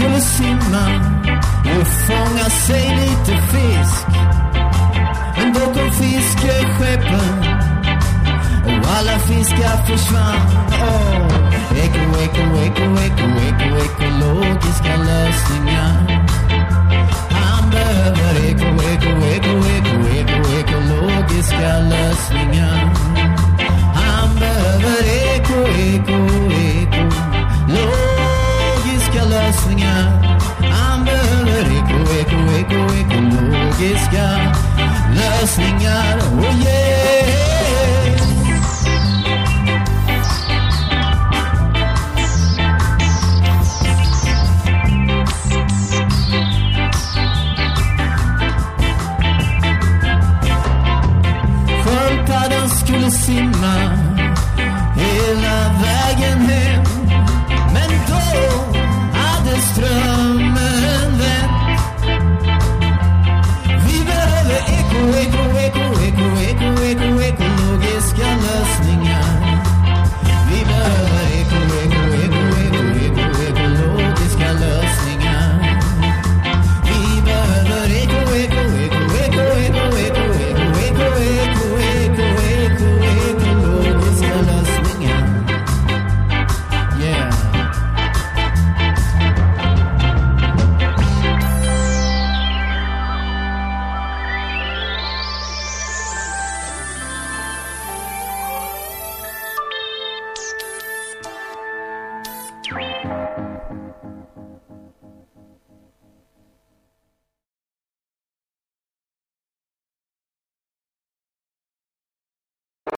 skulle simma och fånga sig lite fisk. Men då kom fiskeskeppen och alla fiskar försvann. Ekologiska lösningar. Han behöver ekologiska lösningar. Han behöver ekologiska lösningar. Han behöver ekologiska lösningar. Oh yeah! Sköldpaddan skulle simma hela vägen hem. Men då hade strömmen vänt. Vi behöver ekologiska lösningar. Vi behöver ekologiska lösningar. Vi behöver ekologiska lösningar. Yeah.